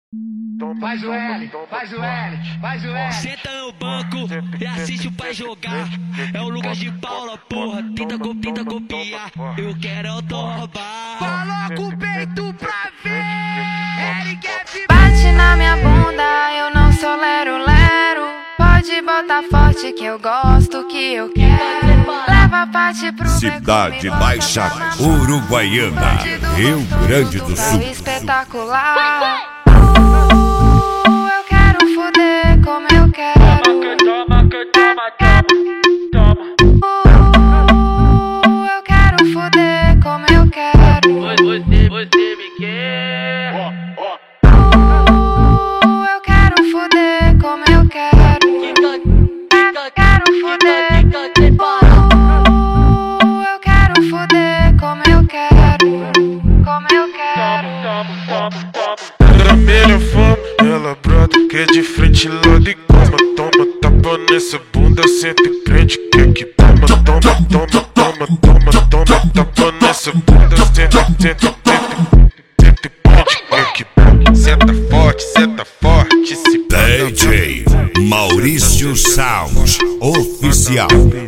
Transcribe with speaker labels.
Speaker 1: Faz o L, faz o L, faz o L.
Speaker 2: Senta no banco e assiste o pai jogar. É o Lucas de Paula, porra. Tenta copiar. Eu quero é tombar.
Speaker 1: Coloca o peito pra ver. Ele quer
Speaker 3: Bate na minha bunda, eu não sou lero-lero. Pode botar forte que eu gosto, que eu quero. Leva a parte pro
Speaker 4: Cidade Baixa, Uruguaiana, Rio Grande do Sul.
Speaker 3: Espetacular. Eu quero fuder como eu quero. Eu quero fuder como eu quero.
Speaker 2: Você me quer.
Speaker 3: Eu quero fuder como eu quero. Quero fuder. Eu quero fuder como eu quero. Como eu quero.
Speaker 5: Vermelha fama, ela brota que é de frente lá de cama. Toma, tapa nessa bunda, senta e prende. Que toma, tapa nessa bunda, senta e prende. Senta forte, se
Speaker 4: DJ Maurício Sound Oficial.